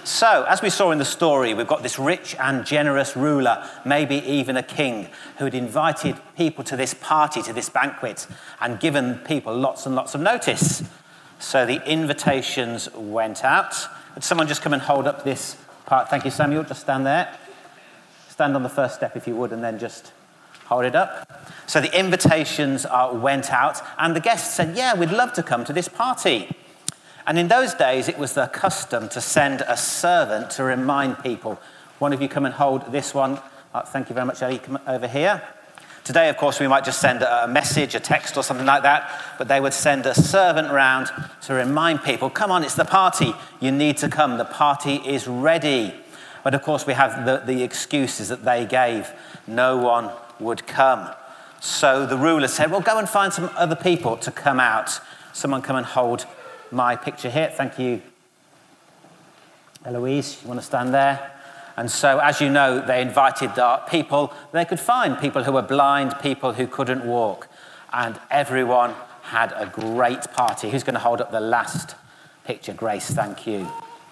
So, as we saw in the story, we've got this rich and generous ruler, maybe even a king, who had invited people to this party, to this banquet, and given people lots and lots of notice. So the invitations went out. Would someone just come and hold up this part? Thank you, Samuel. Just stand there. Stand on the first step if you would, and then just hold it up. So the invitations went out, and the guests said, yeah, we'd love to come to this party. And in those days, it was the custom to send a servant to remind people. One of you come and hold this one. Thank you very much, Ellie. Come over here. Today, of course, we might just send a message, a text or something like that, but they would send a servant round to remind people, come on, it's the party. You need to come. The party is ready. But, of course, we have the excuses that they gave. No one would come. So the ruler said, well, go and find some other people to come out. Someone come and hold my picture here. Thank you, Eloise. You want to stand there? And so, as you know, they invited people they could find, people who were blind, people who couldn't walk. And everyone had a great party. Who's going to hold up the last picture? Grace, thank you.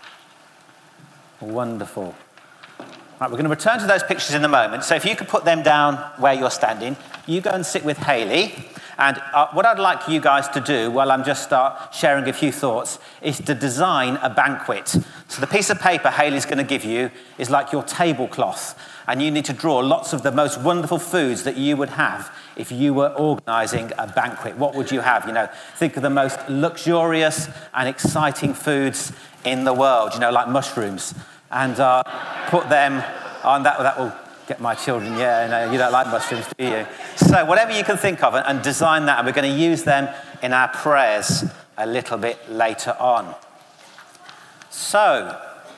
Wonderful. Right, we're going to return to those pictures in a moment. So if you could put them down where you're standing, you go and sit with Hayley. And what I'd like you guys to do, while I'm just sharing a few thoughts, is to design a banquet. So the piece of paper Hayley's going to give you is like your tablecloth. And you need to draw lots of the most wonderful foods that you would have if you were organising a banquet. What would you have? You know, think of the most luxurious and exciting foods in the world, you know, like mushrooms. And put them on that will get my children, yeah, no, you don't like mushrooms, do you? So whatever you can think of and design that, and we're going to use them in our prayers a little bit later on. So,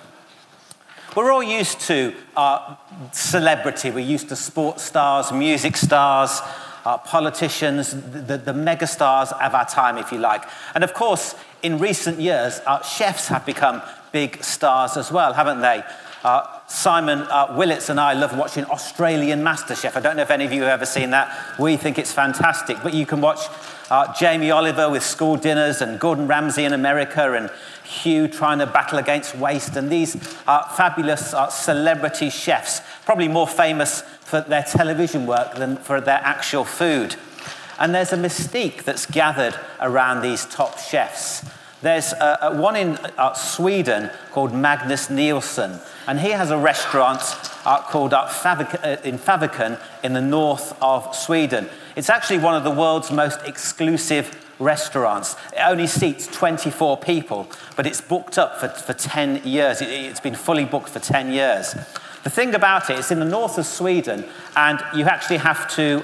we're all used to celebrity. We're used to sports stars, music stars, politicians, the mega stars of our time, if you like. And of course, in recent years, chefs have become big stars as well, haven't they? Simon Willits and I love watching Australian MasterChef. I don't know if any of you have ever seen that. We think it's fantastic. But you can watch Jamie Oliver with school dinners and Gordon Ramsay in America and Hugh trying to battle against waste. And these fabulous celebrity chefs, probably more famous for their television work than for their actual food. And there's a mystique that's gathered around these top chefs. There's one in Sweden called Magnus Nilsson, and he has a restaurant called in Faviken in the north of Sweden. It's actually one of the world's most exclusive restaurants. It only seats 24 people, but it's booked up for 10 years. It's been fully booked for 10 years. The thing about it, it's in the north of Sweden, and you actually have to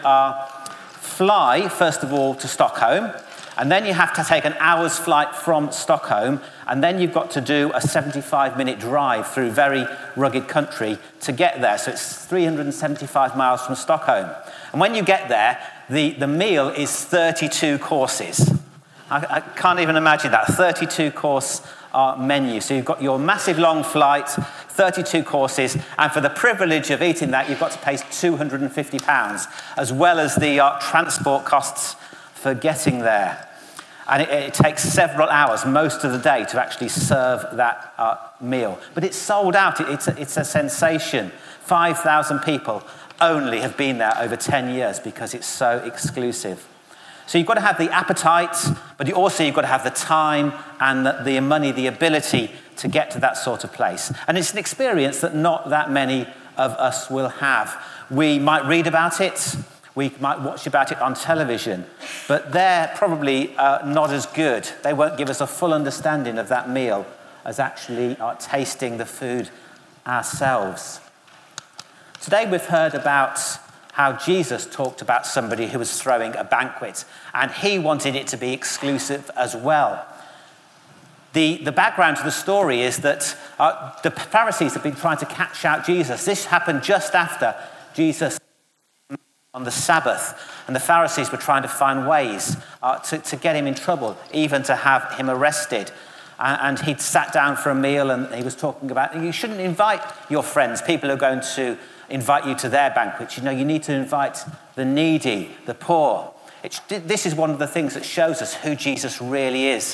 fly, first of all, to Stockholm, and then you have to take an hour's flight from Stockholm, and then you've got to do a 75-minute drive through very rugged country to get there. So it's 375 miles from Stockholm. And when you get there, the meal is 32 courses. I can't even imagine that, 32-course menu. So you've got your massive long flight, 32 courses, and for the privilege of eating that, you've got to pay £250, as well as the transport costs for getting there. And it takes several hours, most of the day, to actually serve that meal. But it's sold out. It's a sensation. 5,000 people only have been there over 10 years because it's so exclusive. So you've got to have the appetite, but you've got to have the time and the money, the ability to get to that sort of place. And it's an experience that not that many of us will have. We might read about it. We might watch about it on television, but they're probably not as good. They won't give us a full understanding of that meal as actually tasting the food ourselves. Today we've heard about how Jesus talked about somebody who was throwing a banquet, and he wanted it to be exclusive as well. The background to the story is that the Pharisees have been trying to catch out Jesus. This happened just after Jesus on the Sabbath, and the Pharisees were trying to find ways to get him in trouble, even to have him arrested. And he'd sat down for a meal, and he was talking about, you shouldn't invite your friends, people who are going to invite you to their banquets. You know, you need to invite the needy, the poor. This is one of the things that shows us who Jesus really is.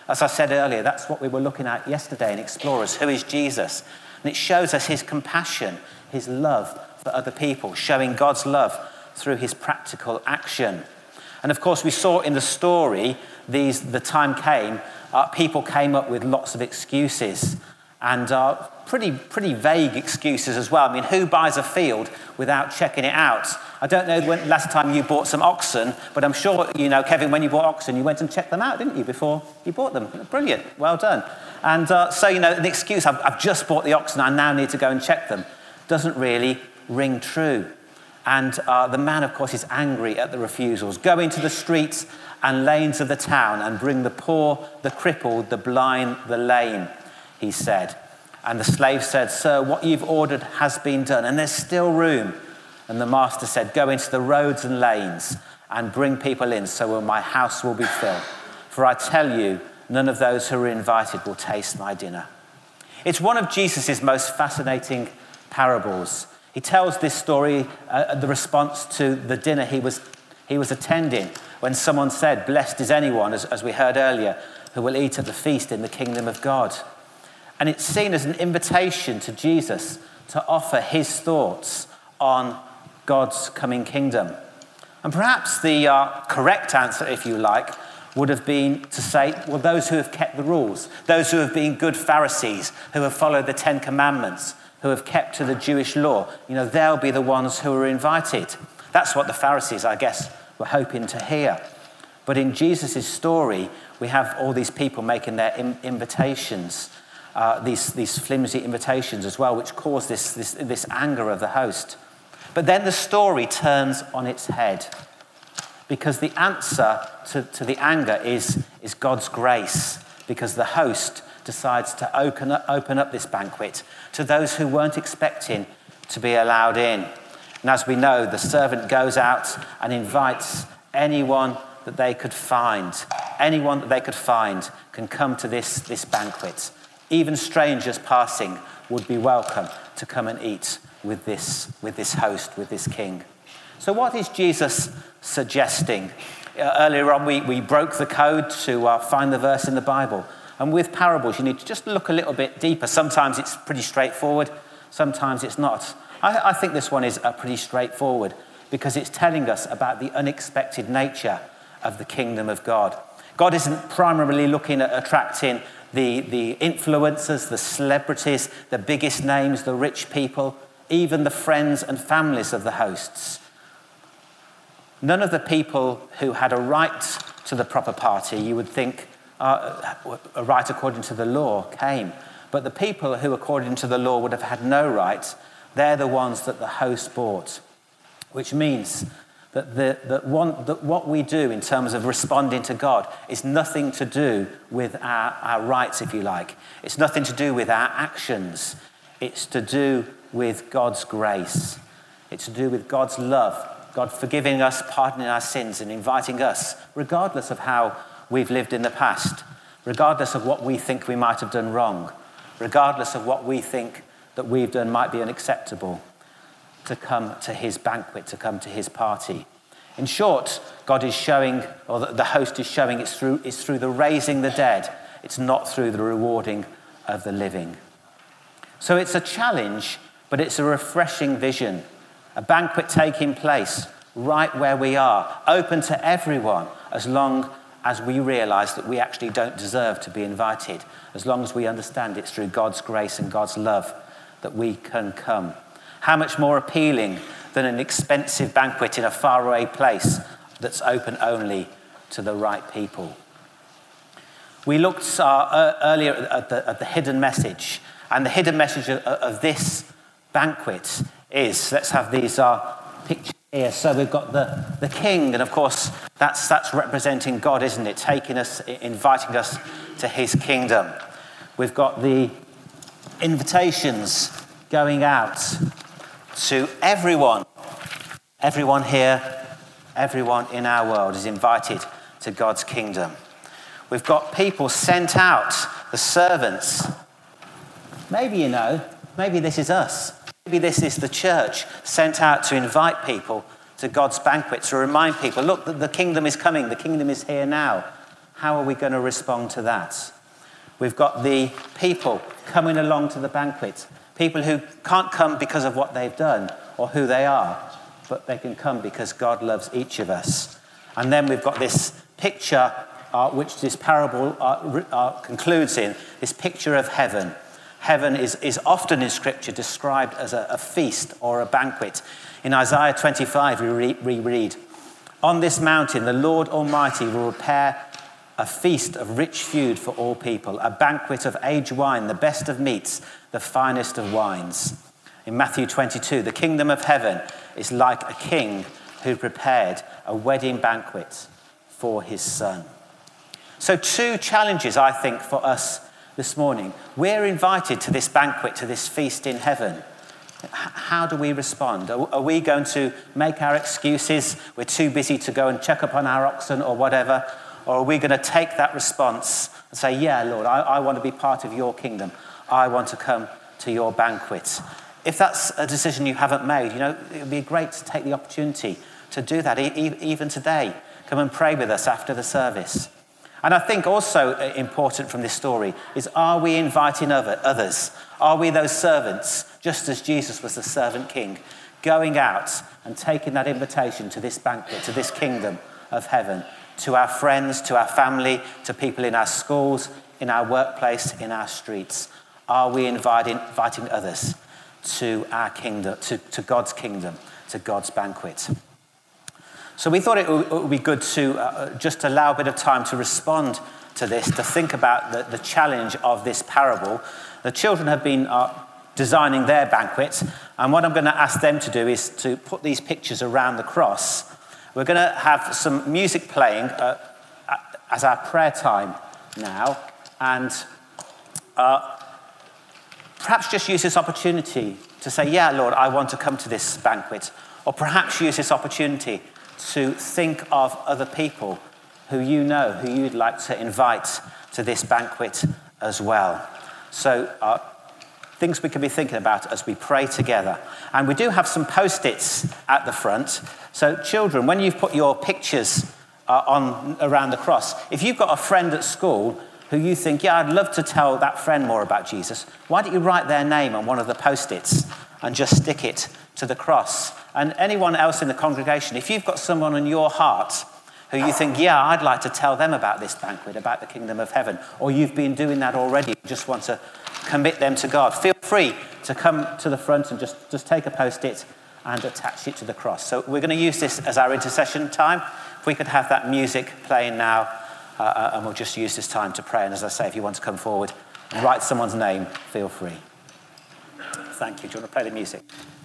As I said earlier, that's what we were looking at yesterday in Explorers. Who is Jesus? And it shows us his compassion, his love for other people, showing God's love through his practical action. And of course, we saw in the story, the time came, people came up with lots of excuses, and pretty vague excuses as well. I mean, who buys a field without checking it out? I don't know when last time you bought some oxen, but I'm sure, you know, Kevin, when you bought oxen, you went and checked them out, didn't you, before you bought them? Brilliant, well done. And so, you know, the excuse, I've just bought the oxen, I now need to go and check them, doesn't really ring true. And the man, of course, is angry at the refusals. Go into the streets and lanes of the town and bring the poor, the crippled, the blind, the lame, he said. And the slave said, "Sir, what you've ordered has been done, and there's still room." And the master said, "Go into the roads and lanes and bring people in, so my house will be filled. For I tell you, none of those who are invited will taste my dinner." It's one of Jesus' most fascinating parables. He tells this story, the response to the dinner he was attending, when someone said, "Blessed is anyone," as we heard earlier, "who will eat at the feast in the kingdom of God." And it's seen as an invitation to Jesus to offer his thoughts on God's coming kingdom. And perhaps the correct answer, if you like, would have been to say, well, those who have kept the rules, those who have been good Pharisees, who have followed the Ten Commandments, who have kept to the Jewish law, you know, they'll be the ones who are invited. That's what the Pharisees, I guess, were hoping to hear. But in Jesus' story, we have all these people making their invitations, these flimsy invitations as well, which cause this anger of the host. But then the story turns on its head, because the answer to the anger is God's grace, because the host decides to open up this banquet to those who weren't expecting to be allowed in. And as we know, the servant goes out and invites anyone that they could find. Anyone that they could find can come to this banquet. Even strangers passing would be welcome to come and eat with this host, with this king. So what is Jesus suggesting? Earlier on, we broke the code to find the verse in the Bible. And with parables, you need to just look a little bit deeper. Sometimes it's pretty straightforward. Sometimes it's not. I think this one is pretty straightforward, because it's telling us about the unexpected nature of the kingdom of God. God isn't primarily looking at attracting the influencers, the celebrities, the biggest names, the rich people, even the friends and families of the hosts. None of the people who had a right to the proper party, you would think, a right according to the law, came. But the people who, according to the law, would have had no right, they're the ones that the host brought. Which means that what we do in terms of responding to God is nothing to do with our rights, if you like. It's nothing to do with our actions. It's to do with God's grace. It's to do with God's love, God forgiving us, pardoning our sins, and inviting us, regardless of how we've lived in the past, regardless of what we think we might have done wrong, regardless of what we think that we've done might be unacceptable, to come to his banquet, to come to his party. In short, God is showing, or the host is showing, it's through the raising the dead. It's not through the rewarding of the living. So it's a challenge, but it's a refreshing vision. A banquet taking place right where we are, open to everyone, as long as we realize that we actually don't deserve to be invited, as long as we understand it's through God's grace and God's love that we can come. How much more appealing than an expensive banquet in a faraway place that's open only to the right people? We looked earlier at the hidden message, and the hidden message of this banquet is, let's have these pictures here. So we've got the king, and of course that's representing God, isn't it? Inviting us to his kingdom. We've got the invitations going out to everyone. Everyone here, everyone in our world is invited to God's kingdom. We've got people sent out, the servants. Maybe this is us. Maybe this is the church sent out to invite people to God's banquet, to remind people, look, the kingdom is coming, the kingdom is here now. How are we going to respond to that? We've got the people coming along to the banquet, people who can't come because of what they've done or who they are, but they can come because God loves each of us. And then we've got this picture, which this parable concludes in, this picture of heaven. Heaven is often in Scripture described as a feast or a banquet. In Isaiah 25, we read, "On this mountain, the Lord Almighty will prepare a feast of rich food for all people, a banquet of aged wine, the best of meats, the finest of wines." In Matthew 22, "The kingdom of heaven is like a king who prepared a wedding banquet for his son." So 2 challenges, I think, for us this morning. We're invited to this banquet, to this feast in heaven. How do we respond? Are we going to make our excuses? We're too busy to go and check up on our oxen or whatever. Or are we going to take that response and say, yeah, Lord, I want to be part of your kingdom. I want to come to your banquet. If that's a decision you haven't made, it would be great to take the opportunity to do that, even today. Come and pray with us after the service. And I think also important from this story is, are we inviting others? Are we those servants, just as Jesus was the servant king, going out and taking that invitation to this banquet, to this kingdom of heaven, to our friends, to our family, to people in our schools, in our workplace, in our streets? Are we inviting others to our kingdom, to God's kingdom, to God's banquet? So we thought it would be good to just allow a bit of time to respond to this, to think about the challenge of this parable. The children have been designing their banquet, and what I'm going to ask them to do is to put these pictures around the cross. We're going to have some music playing as our prayer time now, and perhaps just use this opportunity to say, yeah, Lord, I want to come to this banquet. Or perhaps use this opportunity to think of other people who who you'd like to invite to this banquet as well. So things we can be thinking about as we pray together. And we do have some post-its at the front. So children, when you've put your pictures on around the cross, if you've got a friend at school who you think, yeah, I'd love to tell that friend more about Jesus, why don't you write their name on one of the post-its and just stick it to the cross? And anyone else in the congregation, if you've got someone in your heart who you think, yeah, I'd like to tell them about this banquet, about the kingdom of heaven, or you've been doing that already, just want to commit them to God, feel free to come to the front and just take a post-it and attach it to the cross. So we're going to use this as our intercession time. If we could have that music playing now, and we'll just use this time to pray. And as I say, if you want to come forward and write someone's name, feel free. Thank you. Do you want to play the music?